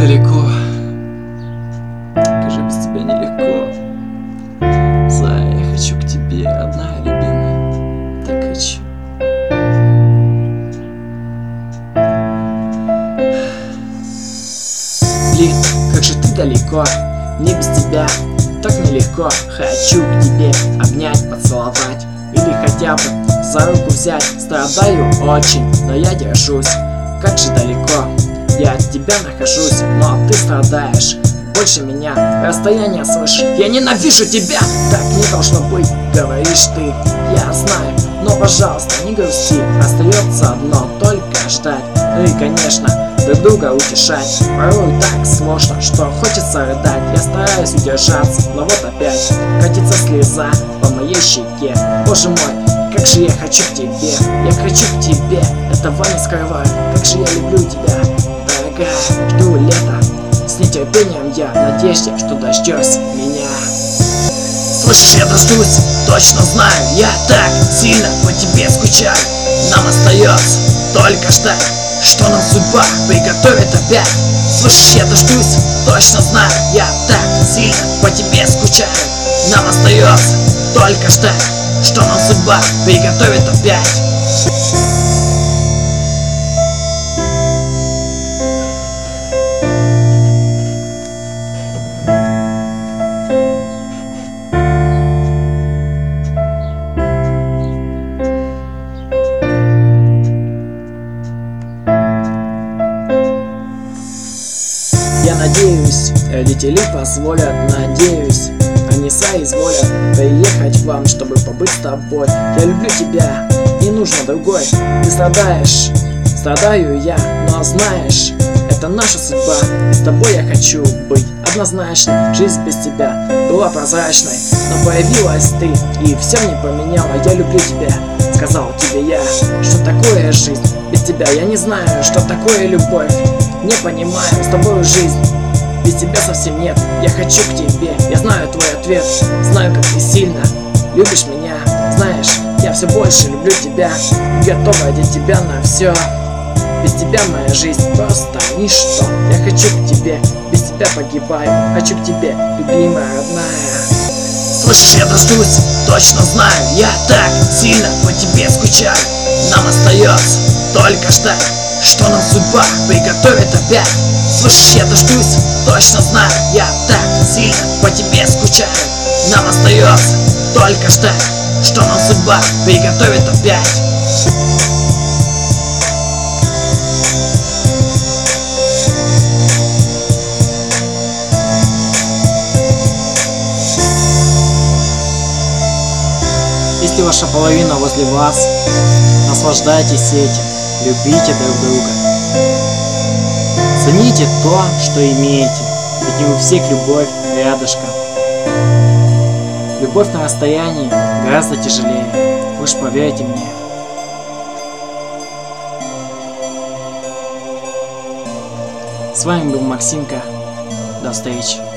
далеко. Скажи, без тебя нелегко. Зая, я хочу к тебе, родная, любимая. Так хочу. Блин, как же ты далеко. Мне без тебя так нелегко. Хочу к тебе обнять, поцеловать или хотя бы за руку взять. Страдаю очень, но я держусь. Как же далеко я от тебя нахожусь, но ты страдаешь больше меня. Расстояние свыше. Я ненавижу тебя. Так не должно быть, говоришь ты. Я знаю, но пожалуйста, не грусти. Остается одно, только ждать. Ну и конечно, друг друга утешать. Порой так сложно, что хочется рыдать. Я стараюсь удержаться, но вот опять катится слеза по моей щеке. Боже мой, как же я хочу к тебе. Я хочу к тебе, этого не скрываю. Как же я люблю тебя, дорогая. Жду лета с нетерпением я, в надежде, что дождешься меня. Слышишь, я дождусь, точно знаю. Я так сильно по тебе скучаю. Нам остается только ждать, что нам судьба приготовит опять. Слышишь, я дождусь, точно знаю. Я так сильно по тебе скучаю. Нам остается только ждать, что нам судьба приготовит опять. Я надеюсь, родители позволят, надеюсь, они соизволят приехать к вам, чтобы побыть с тобой. Я люблю тебя, не нужно другой. Ты страдаешь, страдаю я, но знаешь, это наша судьба, и с тобой я хочу быть. Однозначно, жизнь без тебя была прозрачной, но появилась ты, и все мне поменяла. Я люблю тебя, сказал тебе я. Что такое жизнь без тебя? Я не знаю, что такое любовь. Не понимаю с тобой жизнь, без тебя совсем нет. Я хочу к тебе, я знаю твой ответ. Знаю, как ты сильно любишь меня. Знаешь, я все больше люблю тебя, готова ради тебя на все. Без тебя моя жизнь просто ничто. Я хочу к тебе, без тебя погибаю. Хочу к тебе, любимая, родная. Слышишь, я дождусь, точно знаю. Я так сильно по тебе скучаю. Нам остается только ждать, что нам судьба приготовит опять. Слышишь, я дождусь, точно знаю. Я так сильно по тебе скучаю. Нам остается только ждать, что нам судьба приготовит опять. Если ваша половина возле вас, наслаждайтесь этим, любите друг друга. Цените то, что имеете, ведь не у всех любовь рядышком. Любовь на расстоянии гораздо тяжелее, вы уж поверьте мне. С вами был Максимка, до встречи.